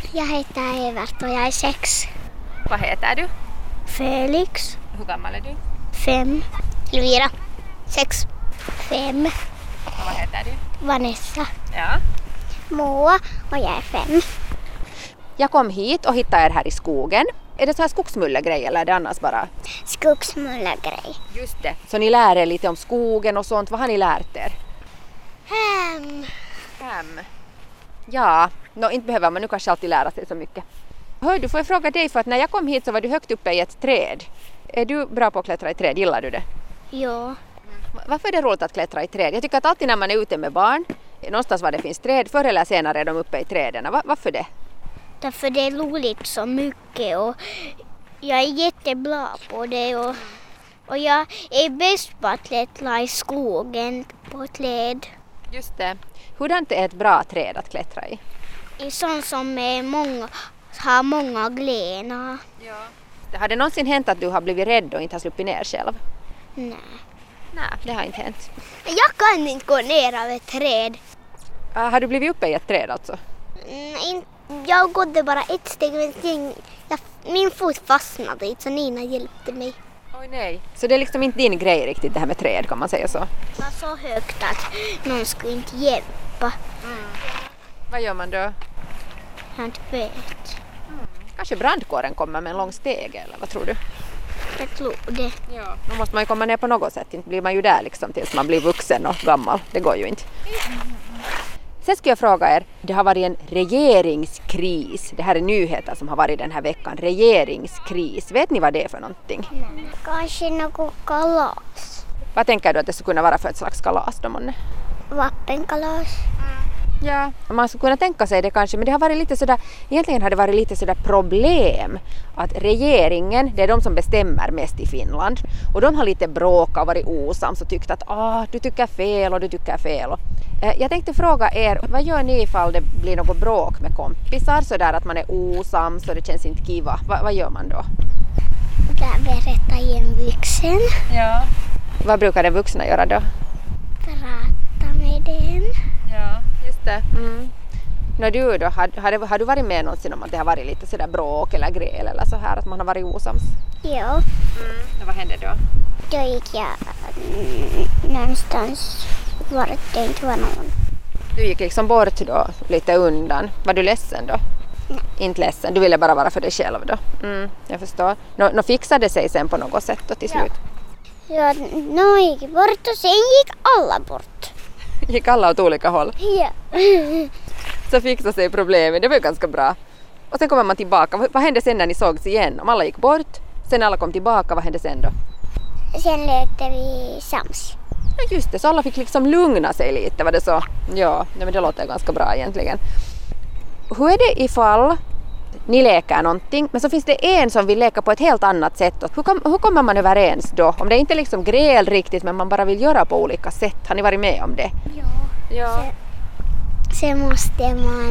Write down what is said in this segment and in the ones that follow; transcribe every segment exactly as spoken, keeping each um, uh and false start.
Jag heter Evert och jag är sex. Vad heter du? Felix. Hur gammal är du? Fem. Elvira. Sex. Fem. Och vad heter du? Vanessa. Ja. Moa och jag är fem. Jag kom hit och hittade er här i skogen. Är det så här skogsmullegrej eller är det annars bara? Skogsmullegrej. Just det. Så ni lär er lite om skogen och sånt. Vad har ni lärt er? Hem. Hem. Ja, no, inte behöver man nu kanske alltid lära sig så mycket. Hör du, får jag fråga dig, för att när jag kom hit så var du högt uppe i ett träd. Är du bra på att klättra i träd? Gillar du det? Ja. Varför är det roligt att klättra i träd? Jag tycker att alltid när man är ute med barn, någonstans var det finns träd, förr eller senare är de uppe i träden. Var, varför det? Därför det är roligt så mycket och jag är jättebra på det och, och jag är bäst på att klättra i skogen på träd. Just det. Hurdant är ett bra träd att klättra i? I sånt som är många, har många grenar. Ja. Har det någonsin hänt att du har blivit rädd och inte har sluppit ner själv? Nej. Nej, det har inte hänt. Jag kan inte gå ner av ett träd. Uh, har du blivit uppe i ett träd alltså? Mm, in, jag gådde bara ett steg men sen, jag, min fot fastnade dit så Nina hjälpte mig. Oj nej. Så det är liksom inte din grej riktigt det här med träd, kan man säga så? Det var så högt att någon skulle inte hjälpa. Mm. Vad gör man då? Jag inte vet. Mm. Kanske brandkåren kommer med en lång steg eller vad tror du? Jag tror det. Ja. Då måste man ju komma ner på något sätt. Inte blir man ju där liksom tills man blir vuxen och gammal. Det går ju inte. Sen ska jag fråga er, det har varit en regeringskris. Det här är nyheter som har varit den här veckan. Regeringskris. Vet ni vad det är för någonting? Nej. Kanske något kalas. Vad tänker du att det skulle kunna vara för ett slags kalas då, månne? Vappenkalas. Ja, man skulle kunna tänka sig det kanske, men det har varit lite sådär, egentligen har det varit lite sådär problem att regeringen, det är de som bestämmer mest i Finland och de har lite bråkat och varit osams och tyckt att ah, du tycker fel och du tycker fel. Eh, jag tänkte fråga er, vad gör ni ifall det blir något bråk med kompisar sådär att man är osams och det känns inte kiva? Va, vad gör man då? Där berättar i en vuxen. Ja. Vad brukar den vuxna göra då? Prata med den. Ja, just det. Mm. När du då, har, har, det, har du varit med någonsin om att det har varit lite sådär bråk eller gräl eller så här, att man har varit osams? Ja. Mm. Och vad hände då? Då gick jag någonstans var det inte var någon. Du gick liksom bort då, lite undan. Var du ledsen då? Nej. Inte ledsen, du ville bara vara för dig själv då? Mm, jag förstår. Nå, nå fixade det sig sen på något sätt då till slut? Ja, någon gick bort och sen gick alla bort. Gick alla åt olika håll? Ja. Så fixade sig problemet, det var ju ganska bra. Och sen kommer man tillbaka. Vad hände sen när ni sågs igen? Om alla gick bort, sen alla kom tillbaka, vad hände sen då? Sen lekte vi sams. Ja just det, så alla fick liksom lugna sig lite, var det så? Ja, men det låter ganska bra egentligen. Hur är det ifall ni leker någonting, men så finns det en som vill leka på ett helt annat sätt? Hur, kom, hur kommer man överens då? Om det inte är liksom gräl riktigt, men man bara vill göra på olika sätt. Har ni varit med om det? Ja. Ja. Sen, sen måste man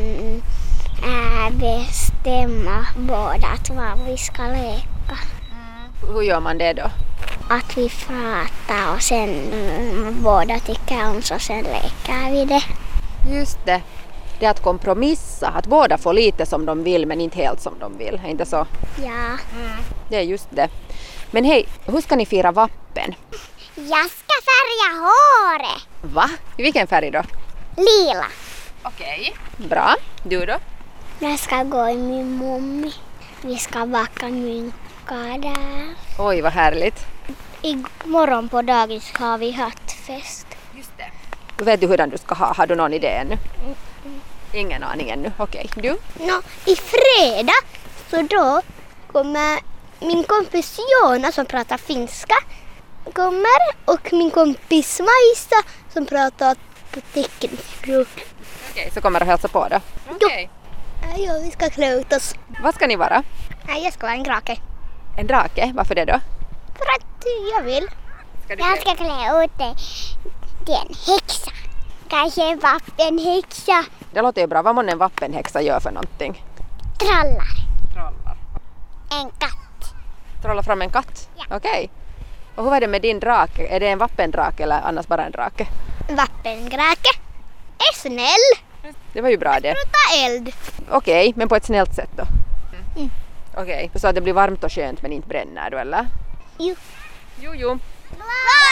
äh, bestämma båda vad vi ska leka. Mm. Hur gör man det då? Att vi pratar och sen mm, båda tycker om så sen leker vi det. Just det. Det är att kompromissa, att båda får lite som de vill men inte helt som de vill, är inte så? Ja. Mm. Det är just det. Men hej, hur ska ni fira vappen? Jag ska färga håret. Va? I vilken färg då? Lila. Okej. Bra. Du då? Jag ska gå i min mommi. Vi ska baka mynka där. Oj, vad härligt. Imorgon på dagis har vi hattfest. Just det. Vet du hur du ska ha? Har du någon idé ännu? Mm. Ingen aning ännu. Okej. Du? No, i fredag så då kommer min kompis Jona som pratar finska kommer och min kompis Majsa som pratar på teckenspråk. Okej, så kommer du hälsa på då? Okej. Ja, vi ska klä ut oss. Vad ska ni vara? Nej, jag ska vara en drake. En drake? Varför det då? För att jag vill. Ska du Jag ska klä ut dig till en häxa. Kanske en vappenhäxa. Det låter ju bra. Vad måste en vappenhäxa gör för någonting? Trallar. Trollar. En katt. Trolla fram en katt? Ja. Okej. Och hur var det med din drake? Är det en vappendrake eller annars bara en drake? Vappendrake är snäll. Det var ju bra det. Prata eld. Okej, men på ett snällt sätt då? Mm. Okej, så att det blir varmt och skönt men inte bränner du eller? Jo. Jo, jo. Glad